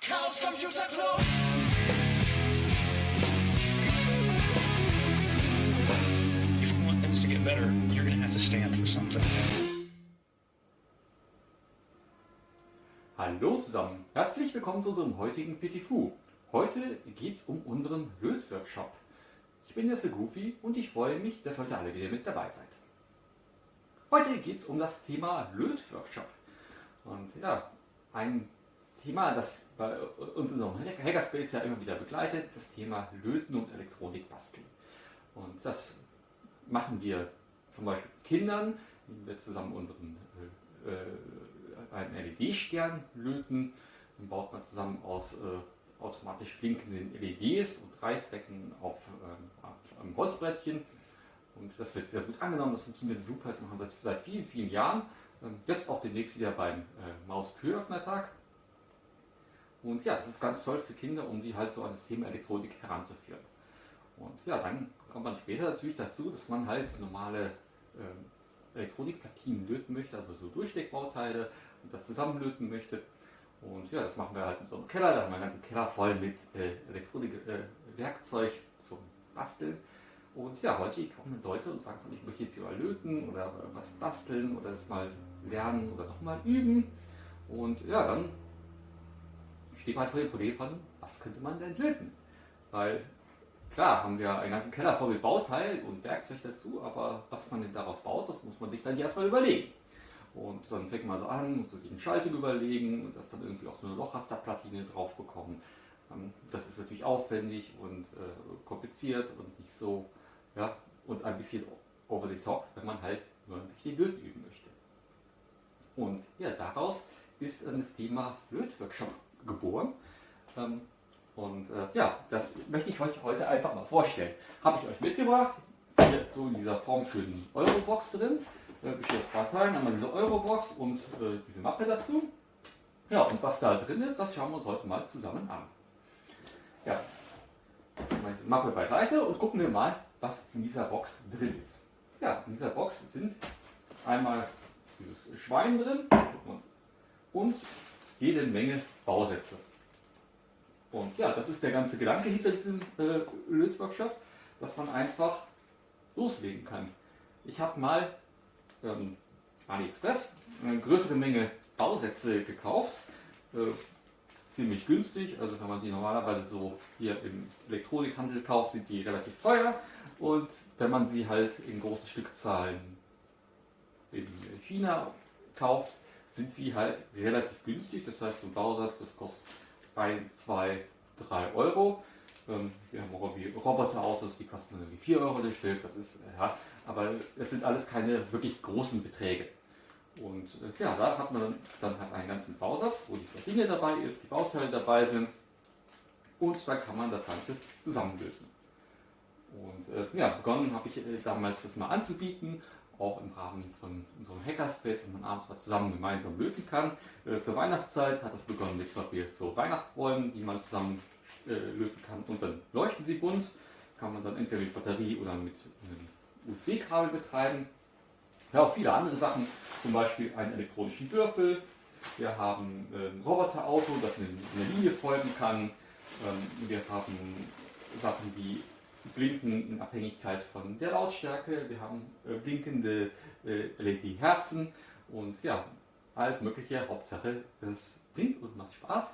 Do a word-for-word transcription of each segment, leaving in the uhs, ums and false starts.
Chaos Computer Club. If you want things to get better, you're going to have to stand for something. Hallo zusammen, herzlich willkommen zu unserem heutigen Petifu. Heute geht es um unseren Lötworkshop. Ich bin jetzt der Goofy und ich freue mich, dass heute alle wieder mit dabei seid. Heute geht es um das Thema Lötworkshop. Und ja, ein Thema, das bei uns in unserem Hackerspace ja immer wieder begleitet, ist das Thema Löten und Elektronik basteln. Und das machen wir zum Beispiel mit Kindern, wenn wir zusammen unseren äh, äh, einen L E D-Stern löten. Dann baut man zusammen aus äh, automatisch blinkenden L E Ds und Reißdecken auf ähm, einem Holzbrettchen. Und das wird sehr gut angenommen, das funktioniert super, das machen wir seit vielen, vielen Jahren. Ähm, jetzt auch demnächst wieder beim äh, Maus-Türöffner-Tag. Und ja, das ist ganz toll für Kinder, um die halt so an das Thema Elektronik heranzuführen. Und ja, dann kommt man später natürlich dazu, dass man halt normale ähm, Elektronikplatinen löten möchte, also so Durchsteckbauteile und das zusammenlöten möchte. Und ja, das machen wir halt in so einem Keller, da haben wir einen ganzen Keller voll mit äh, Elektronikwerkzeug äh, zum Basteln. Und ja, heute kommen Leute und sagen, ich möchte jetzt hier mal löten oder was basteln oder das mal lernen oder nochmal üben. Und ja, dann steht man halt vor dem Problem von, was könnte man denn löten? Weil klar haben wir einen ganzen Keller voll mit Bauteilen und Werkzeug dazu, aber was man denn daraus baut, das muss man sich dann erstmal überlegen. Und dann fängt man so an, muss sich eine Schaltung überlegen und das dann irgendwie auf so eine Lochrasterplatine drauf bekommen. Das ist natürlich aufwendig und äh, kompliziert und nicht so, ja, und ein bisschen over the top, wenn man halt nur ein bisschen Löten üben möchte. Und ja, daraus ist das Thema Lötworkshop geboren. Ähm, und äh, ja, das möchte ich euch heute einfach mal vorstellen. Habe ich euch mitgebracht. Ist hier so in dieser formschönen Eurobox drin. Äh, besteht aus zwei Teilen. Einmal diese Eurobox und äh, diese Mappe dazu. Ja, und was da drin ist, das schauen wir uns heute mal zusammen an. Ja, mal diese Mappe beiseite und gucken wir mal, was in dieser Box drin ist. Ja, in dieser Box sind einmal dieses Schwein drin und jede Menge Bausätze. Und ja, das ist der ganze Gedanke hinter diesem äh, Lötworkshop, dass man einfach loslegen kann. Ich habe mal ähm, AliExpress eine größere Menge Bausätze gekauft. Äh, ziemlich günstig, also wenn man die normalerweise so hier im Elektronikhandel kauft, sind die relativ teuer. Und wenn man sie halt in großen Stückzahlen in China kauft, sind sie halt relativ günstig. Das heißt, so ein Bausatz, das kostet ein, zwei, drei Euro. Ähm, wir haben auch wie Roboterautos, die kosten irgendwie vier Euro das Stück. Das ist, ja, aber es sind alles keine wirklich großen Beträge. Und äh, ja, da hat man dann, dann halt einen ganzen Bausatz, wo die Platine dabei ist, die Bauteile dabei sind. Und dann kann man das Ganze zusammenlöten. Und äh, ja, begonnen habe ich äh, damals das mal anzubieten, auch im Rahmen von unserem Hackerspace, wo man abends mal zusammen gemeinsam löten kann. Äh, zur Weihnachtszeit hat das begonnen mit so Weihnachtsbäumen, die man zusammen äh, löten kann. Und dann leuchten sie bunt, kann man dann entweder mit Batterie oder mit einem U S B-Kabel betreiben. Ja, auch viele andere Sachen, zum Beispiel einen elektronischen Würfel. Wir haben äh, ein Roboterauto, das eine, eine Linie folgen kann. Ähm, wir haben Sachen, die blinken in Abhängigkeit von der Lautstärke. Wir haben äh, blinkende äh, L E D-Herzen und ja, alles Mögliche. Hauptsache, es blinkt und macht Spaß.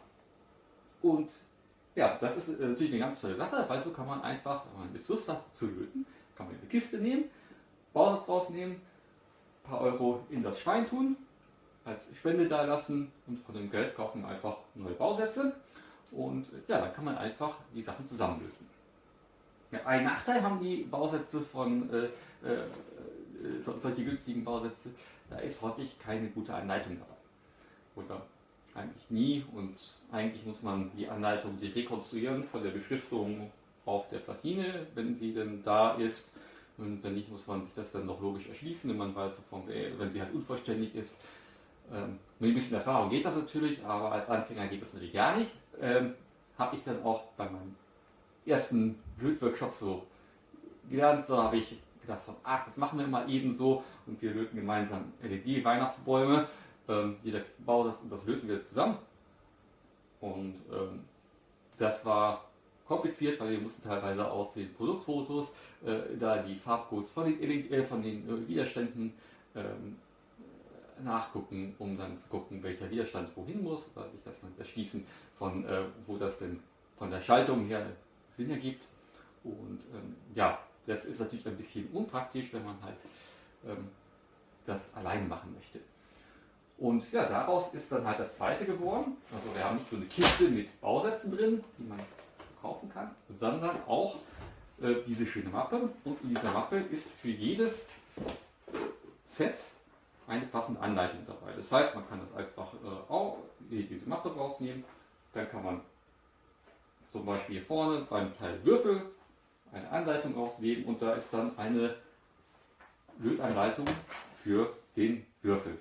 Und ja, das ist äh, natürlich eine ganz tolle Sache, weil so kann man einfach, wenn man Lust hat zu löten, kann man eine Kiste nehmen, Bausatz rausnehmen, ein paar Euro in das Schwein tun, als Spende da lassen und von dem Geld kaufen einfach neue Bausätze. Und ja, dann kann man einfach die Sachen zusammenlöten. Ja, einen Nachteil haben die Bausätze von äh, äh, so, solche günstigen Bausätze, da ist häufig keine gute Anleitung dabei. Oder eigentlich nie, und eigentlich muss man die Anleitung sich rekonstruieren von der Beschriftung auf der Platine, wenn sie denn da ist. Und wenn nicht, muss man sich das dann noch logisch erschließen, wenn man weiß, wenn sie halt unvollständig ist. Ähm, mit ein bisschen Erfahrung geht das natürlich, aber als Anfänger geht das natürlich gar nicht. Ähm, habe ich dann auch bei meinem ersten Lötworkshop so gelernt, so habe ich gedacht, von, ach, das machen wir mal eben so und wir löten gemeinsam L E D-Weihnachtsbäume. Ähm, jeder baut das und das löten wir zusammen. Und ähm, das war kompliziert, weil wir mussten teilweise aus den Produktfotos äh, da die Farbcodes von den, äh, von den äh, Widerständen ähm, nachgucken, um dann zu gucken, welcher Widerstand wohin muss, oder sich das dann erschließen, von äh, wo das denn von der Schaltung her Sinn ergibt. Und ähm, ja, das ist natürlich ein bisschen unpraktisch, wenn man halt ähm, das allein machen möchte. Und ja, daraus ist dann halt das zweite geworden. Also wir haben nicht nur eine Kiste mit Bausätzen drin, die man kaufen kann, sondern auch äh, diese schöne Mappe. Und in dieser Mappe ist für jedes Set eine passende Anleitung dabei. Das heißt, man kann das einfach äh, auch diese Mappe rausnehmen. Dann kann man zum Beispiel hier vorne beim Teil Würfel eine Anleitung rausnehmen und da ist dann eine Lötanleitung für den Würfel.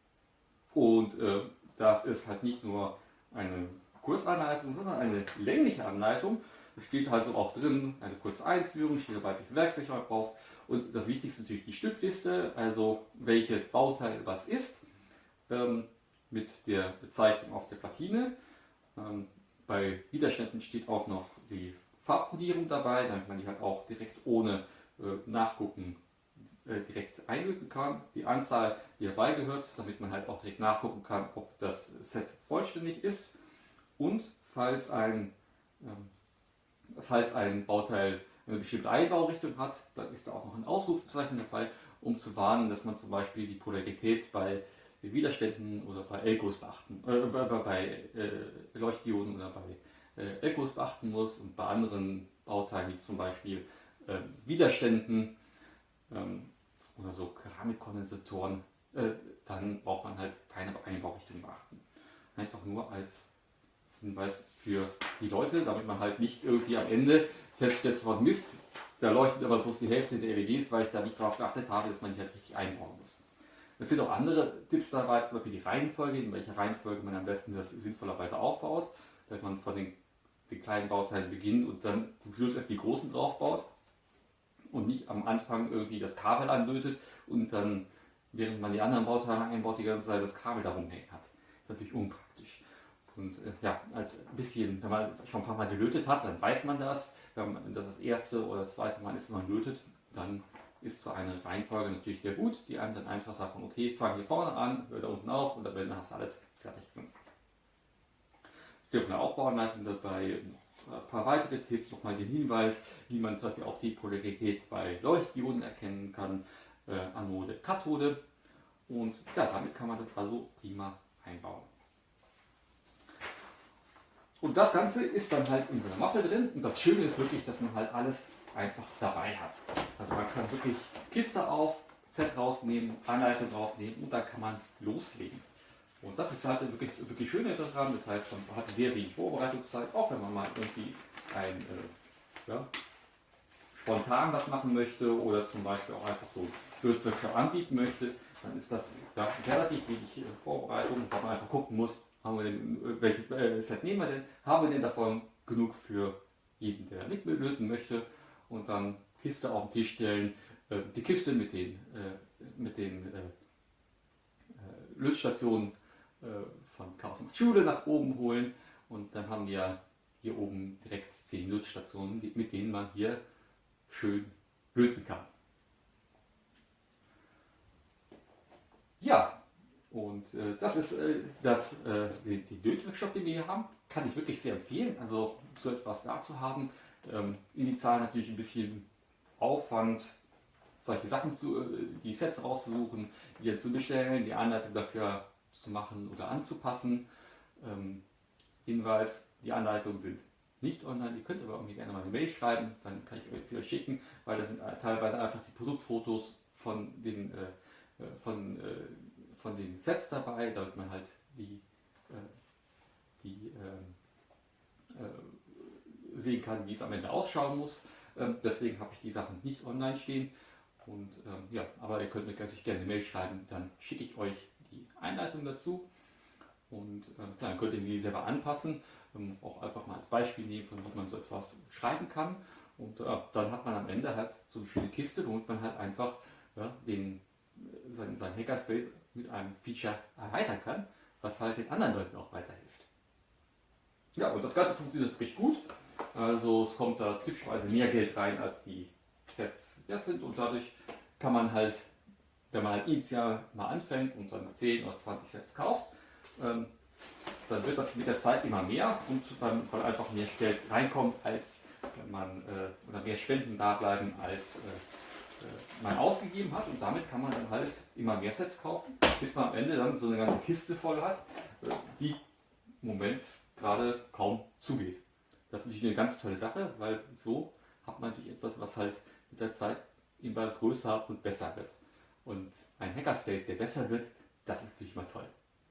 Und äh, das ist halt nicht nur eine Kurzanleitung, sondern eine längliche Anleitung. Es steht also auch drin eine kurze Einführung, steht dabei, welches Werkzeug man braucht. Und das Wichtigste natürlich die Stückliste, also welches Bauteil was ist, ähm, mit der Bezeichnung auf der Platine. Ähm, bei Widerständen steht auch noch die Farbkodierung dabei, damit man die halt auch direkt ohne äh, Nachgucken äh, direkt einlöten kann. Die Anzahl, die dabei gehört, damit man halt auch direkt nachgucken kann, ob das Set vollständig ist. Und falls ein, ähm, falls ein Bauteil eine bestimmte Einbaurichtung hat, dann ist da auch noch ein Ausrufezeichen dabei, um zu warnen, dass man zum Beispiel die Polarität bei Widerständen oder bei Elkos beachten, äh, bei, bei äh, Leuchtdioden oder bei äh, Elkos beachten muss und bei anderen Bauteilen wie zum Beispiel äh, Widerständen ähm, oder so Keramikkondensatoren, äh, dann braucht man halt keine Einbaurichtung beachten. Einfach nur als Hinweis für die Leute, damit man halt nicht irgendwie am Ende feststellt, von Mist, da leuchtet aber bloß die Hälfte der L E Ds, weil ich da nicht darauf geachtet habe, dass man die halt richtig einbauen muss. Es sind auch andere Tipps dabei, zum Beispiel die Reihenfolge, in welcher Reihenfolge man am besten das sinnvollerweise aufbaut, dass man von den, den kleinen Bauteilen beginnt und dann zum Schluss erst die großen drauf baut und nicht am Anfang irgendwie das Kabel anlötet und dann, während man die anderen Bauteile einbaut, die ganze Zeit das Kabel da rumhängen hat. Das ist natürlich unpraktisch. Und äh, ja, als ein bisschen, wenn man schon ein paar Mal gelötet hat, dann weiß man das. Wenn man das das erste oder das zweite Mal ist, dass man lötet, dann ist so eine Reihenfolge natürlich sehr gut, die einem dann einfach sagt, okay, fang hier vorne an, hör da unten auf und dann hast du alles fertig gemacht. Es steht auch eine Aufbauanleitung dabei, noch ein paar weitere Tipps, nochmal den Hinweis, wie man zum Beispiel auch die Polarität bei Leuchtdioden erkennen kann, äh, Anode, Kathode. Und ja, damit kann man das also prima einbauen. Und das Ganze ist dann halt in so einer Mappe drin. Und das Schöne ist wirklich, dass man halt alles einfach dabei hat. Also man kann wirklich Kiste auf, Set rausnehmen, Anleitung rausnehmen und dann kann man loslegen. Und das ist halt wirklich, wirklich schön daran. Das heißt, man hat sehr wenig Vorbereitungszeit, auch wenn man mal irgendwie ein, äh, ja, spontan was machen möchte oder zum Beispiel auch einfach so Lötworkshop anbieten möchte, dann ist das ja, relativ wenig äh, Vorbereitung, weil man einfach gucken muss, haben wir denn, welches äh, Set nehmen wir denn, haben wir denn davon genug für jeden, der mitlöten möchte, und dann Kiste auf den Tisch stellen, äh, die Kiste mit den, äh, mit den äh, äh, Lötstationen äh, von Chaos macht Schule nach oben holen und dann haben wir hier oben direkt zehn Lötstationen, die, mit denen man hier schön löten kann. Ja, und äh, das ist äh, das, äh, die, die Lötworkshop, den wir hier haben, kann ich wirklich sehr empfehlen. Also so etwas da zu haben. Ähm, initial natürlich ein bisschen Aufwand, solche Sachen zu, äh, die Sets rauszusuchen, die dann zu bestellen, die Anleitung dafür zu machen oder anzupassen. Ähm, Hinweis, die Anleitungen sind nicht online, ihr könnt aber irgendwie gerne mal eine Mail schreiben, dann kann ich euch sie euch schicken, weil da sind teilweise einfach die Produktfotos von den, äh, von, äh, von den Sets dabei, damit man halt die, äh, die äh, äh, sehen kann, wie es am Ende ausschauen muss. Ähm, deswegen habe ich die Sachen nicht online stehen. Und ähm, ja, aber ihr könnt mir natürlich gerne eine Mail schreiben, dann schicke ich euch die Einleitung dazu. Und äh, dann könnt ihr die selber anpassen, ähm, auch einfach mal als Beispiel nehmen, von wie man so etwas schreiben kann. Und äh, dann hat man am Ende halt so eine schöne Kiste, womit man halt einfach ja, den, äh, seinen, seinen Hackerspace mit einem Feature erweitern kann, was halt den anderen Leuten auch weiterhilft. Ja, und das Ganze funktioniert wirklich gut. Also es kommt da typischerweise mehr Geld rein, als die Sets wert sind. Und dadurch kann man halt, wenn man halt initial mal anfängt und dann zehn oder zwanzig Sets kauft, ähm, dann wird das mit der Zeit immer mehr und dann weil einfach mehr Geld reinkommt, als wenn man äh, oder mehr Spenden da bleiben, als äh, äh, man ausgegeben hat. Und damit kann man dann halt immer mehr Sets kaufen, bis man am Ende dann so eine ganze Kiste voll hat, äh, die im Moment gerade kaum zugeht. Das ist natürlich eine ganz tolle Sache, weil so hat man natürlich etwas, was halt mit der Zeit immer größer und besser wird. Und ein Hackerspace, der besser wird, das ist natürlich mal toll.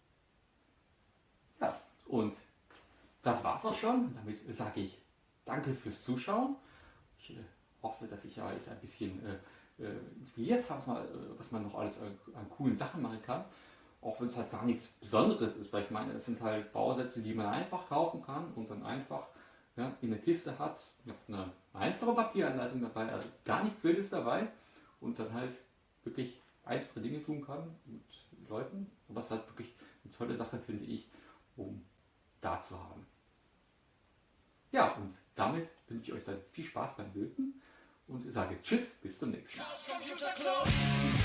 Ja, und das war's auch schon. Damit sage ich danke fürs Zuschauen. Ich äh, hoffe, dass ich euch ein bisschen äh, äh, inspiriert habe, was man, äh, was man noch alles an, an coolen Sachen machen kann. Auch wenn es halt gar nichts Besonderes ist, weil ich meine, es sind halt Bausätze, die man einfach kaufen kann und dann einfach ja, in der Kiste hat, mit einer einfachen Papieranleitung dabei, also gar nichts Wildes dabei und dann halt wirklich einfache Dinge tun kann mit Leuten. Was halt wirklich eine tolle Sache, finde ich, um da zu haben. Ja, und damit wünsche ich euch dann viel Spaß beim Löten und sage Tschüss, bis zum nächsten Mal.